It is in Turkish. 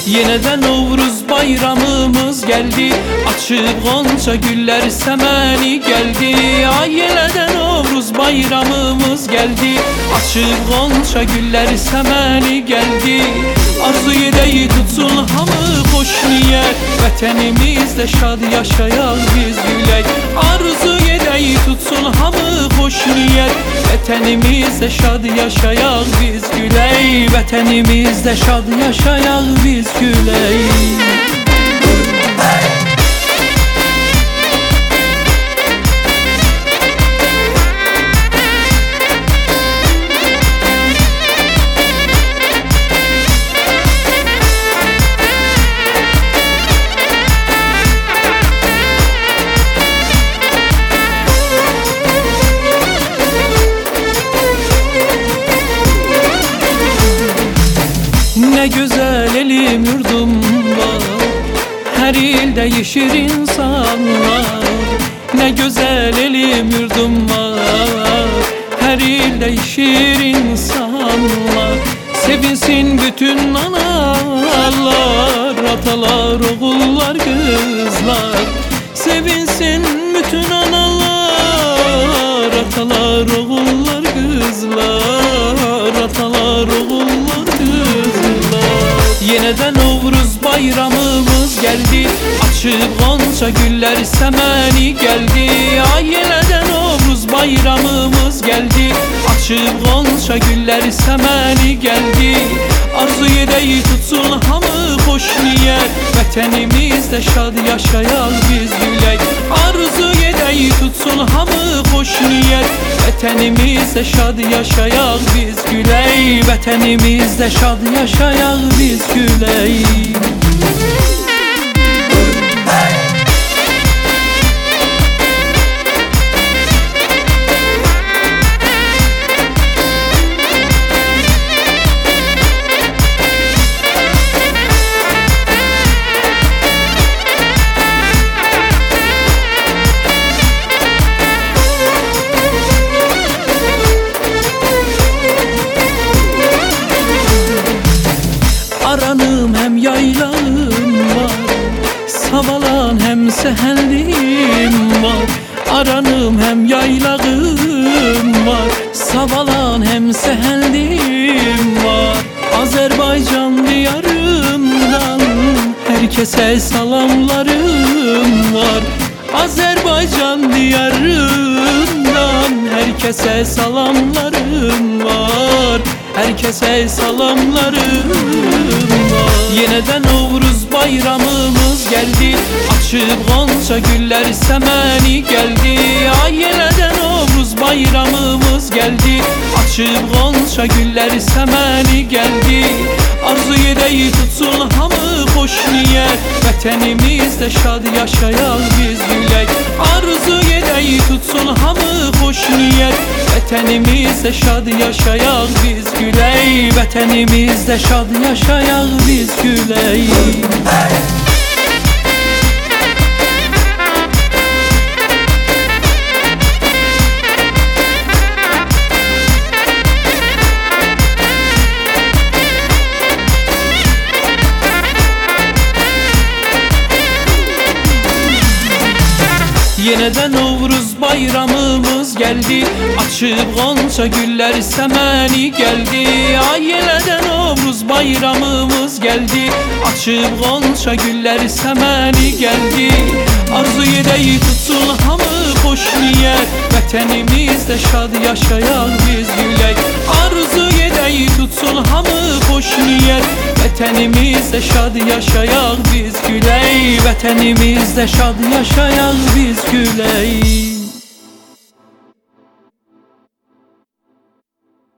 Yeniden Novruz bayramımız geldi, açıp gonca güller semeni geldi. Ay yeniden Novruz bayramımız geldi, açıp gonca güller semeni geldi. Arzu yedeyi tutsun hamı hoş niyet, vatanimizde şad yaşayan biz gülek. Arzu yedeyi tutsun hamı hoş niyet, vatanimizde şad yaşayan biz gülek. Vatanimizde şad yaşayan biz gülek. Ne güzel elim yurdum var, her il değişir insanlar. Ne güzel elim yurdum var, her il değişir insanlar. Sevinsin bütün analar, atalar, oğullar, kızlar. Sevinsin bütün analar, atalar, oğullar, kızlar. Atalar, oğullar, kızlar. Yeniden Novruz bayramımız geldi, açıp gonca güller semeni geldi. Ay yeniden Novruz bayramımız geldi, açıp gonca güller semeni geldi. Arzu yedeyi tutsun hamı hoş niyet, vatanimizde şad yaşayan biz gülek. Arzu yedeyi tutsun hamı hoş niyet, vatanimizde şad yaşayan biz gülek. Vatanimizde şad yaşayan biz gülek. Aranım hem yaylalım var, savalan hem sehenlim var. Aranım hem yaylağım var, savalan hem sehenlim var. Azerbaycan diyarımdan herkese salamlarım var. Azerbaycan diyarımdan herkese salamlarım var. Herkese salamlarım var. Yeniden Novruz bayramımız geldi, açıp gonca güller semeni geldi. Ay yeniden Novruz bayramımız geldi, açıp gonca güller semeni geldi. Arzu yedeyi tutsun hamı hoş niyet, vatanimizde şad yaşayan biz gülek. Arzu yedeyi tutsun hamı hoş niyet, vatanimizde şad yaşayan biz gülek. Vatanimizde şad yaşayan biz gülek. Yeniden Novruz bayramımız geldi, açıp gonca güller semeni geldi. Ay yeniden Novruz bayramımız geldi, açıp gonca güller semeni geldi. Arzu yedeyi tutsun hamı hoş niyet, vatanimizde şad yaşayan biz gülek. Arzu yedeyi tutsun hamı hoş niyet, vatanimizde şad yaşayan biz gülek. Vatanimizde şad yaşayan biz gülek.